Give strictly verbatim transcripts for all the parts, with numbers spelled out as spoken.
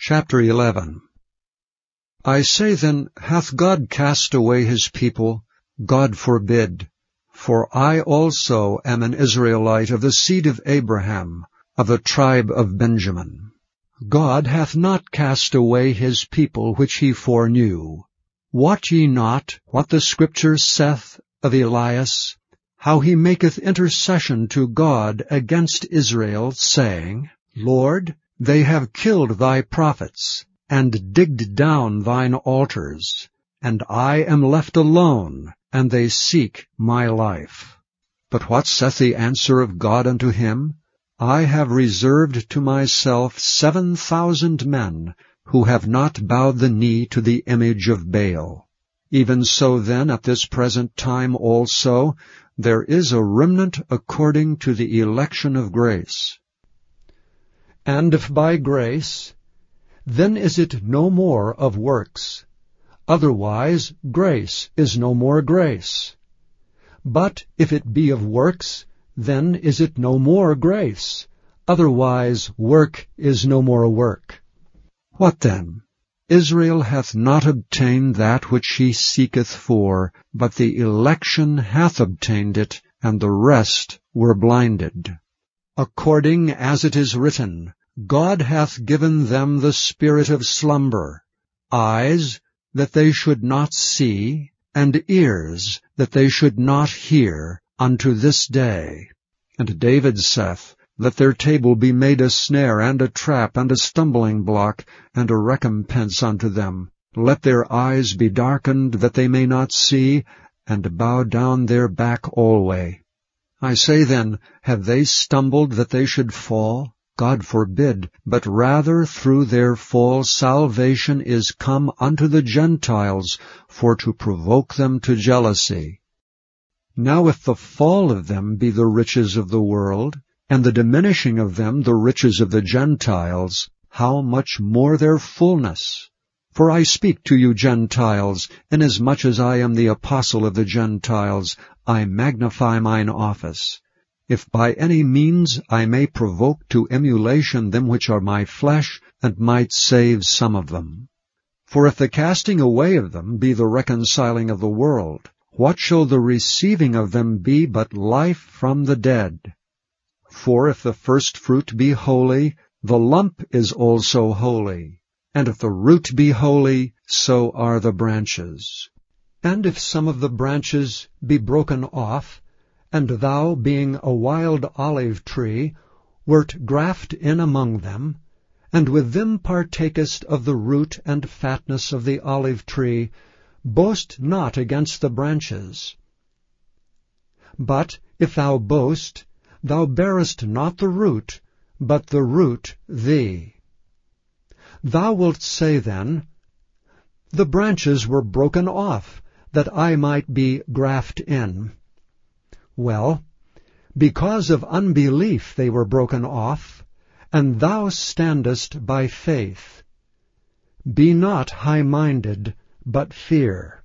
Chapter eleven. I say then, hath God cast away his people? God forbid. For I also am an Israelite of the seed of Abraham, of the tribe of Benjamin. God hath not cast away his people which he foreknew. Wot ye not what the Scripture saith of Elias, how he maketh intercession to God against Israel, saying, Lord, they have killed thy prophets, and digged down thine altars, and I am left alone, and they seek my life. But what saith the answer of God unto him? I have reserved to myself seven thousand men, who have not bowed the knee to the image of Baal. Even so then at this present time also there is a remnant according to the election of grace. And if by grace, then is it no more of works. Otherwise grace is no more grace. But if it be of works, then is it no more grace. Otherwise work is no more work. What then? Israel hath not obtained that which he seeketh for, but the election hath obtained it, and the rest were blinded. According as it is written, God hath given them the spirit of slumber, eyes that they should not see, and ears that they should not hear, unto this day. And David saith, Let their table be made a snare, and a trap, and a stumbling block, and a recompense unto them. Let their eyes be darkened, that they may not see, and bow down their back alway. I say then, have they stumbled that they should fall? God forbid, but rather through their fall salvation is come unto the Gentiles, for to provoke them to jealousy. Now if the fall of them be the riches of the world, and the diminishing of them the riches of the Gentiles, how much more their fullness? For I speak to you Gentiles, inasmuch as I am the apostle of the Gentiles, I magnify mine office. If by any means I may provoke to emulation them which are my flesh, and might save some of them. For if the casting away of them be the reconciling of the world, what shall the receiving of them be but life from the dead? For if the firstfruit be holy, the lump is also holy. And if the root be holy, so are the branches. And if some of the branches be broken off, and thou, being a wild olive tree, wert graft in among them, and with them partakest of the root and fatness of the olive tree, boast not against the branches. But if thou boast, thou bearest not the root, but the root thee. Thou wilt say then, The branches were broken off, that I might be graft in. Well, because of unbelief they were broken off, and thou standest by faith. Be not high-minded, but fear.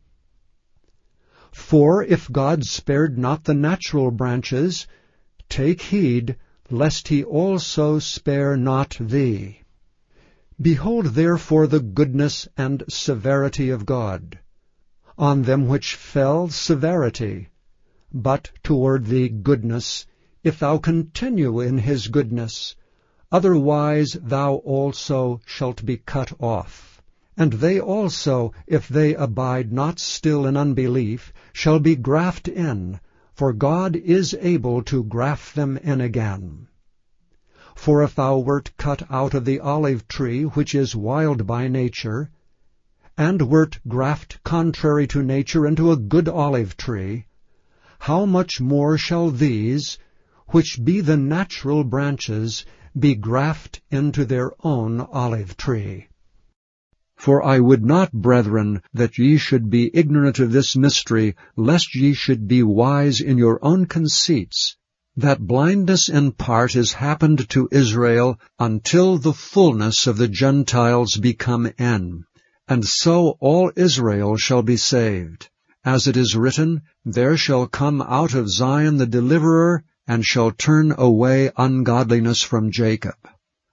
For if God spared not the natural branches, take heed, lest he also spare not thee. Behold therefore the goodness and severity of God. On them which fell severity, but toward thee goodness, if thou continue in his goodness. Otherwise thou also shalt be cut off. And they also, if they abide not still in unbelief, shall be graft in, for God is able to graft them in again. For if thou wert cut out of the olive tree, which is wild by nature, and wert graft contrary to nature into a good olive tree, how much more shall these, which be the natural branches, be graft into their own olive tree? For I would not, brethren, that ye should be ignorant of this mystery, lest ye should be wise in your own conceits, that blindness in part is happened to Israel, until the fullness of the Gentiles be come in. And so all Israel shall be saved. As it is written, There shall come out of Zion the deliverer, and shall turn away ungodliness from Jacob.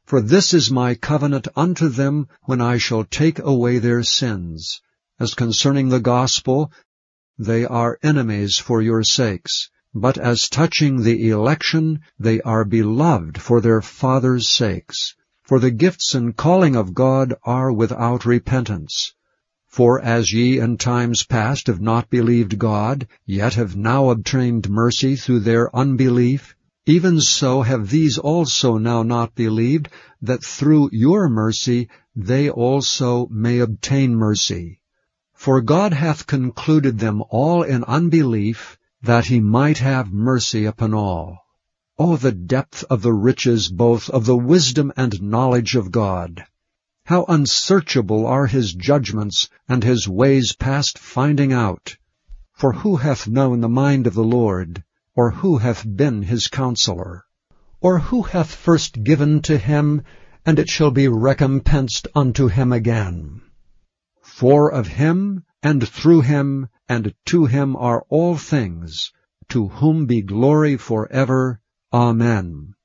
For this is my covenant unto them when I shall take away their sins. As concerning the gospel, they are enemies for your sakes. But as touching the election, they are beloved for their fathers' sakes. For the gifts and calling of God are without repentance. For as ye in times past have not believed God, yet have now obtained mercy through their unbelief, even so have these also now not believed, that through your mercy they also may obtain mercy. For God hath concluded them all in unbelief, that he might have mercy upon all. O the depth of the riches both of the wisdom and knowledge of God! How unsearchable are his judgments, and his ways past finding out! For who hath known the mind of the Lord? Or who hath been his counselor? Or who hath first given to him, and it shall be recompensed unto him again? For of him, and through him, and to him are all things, to whom be glory for ever. Amen.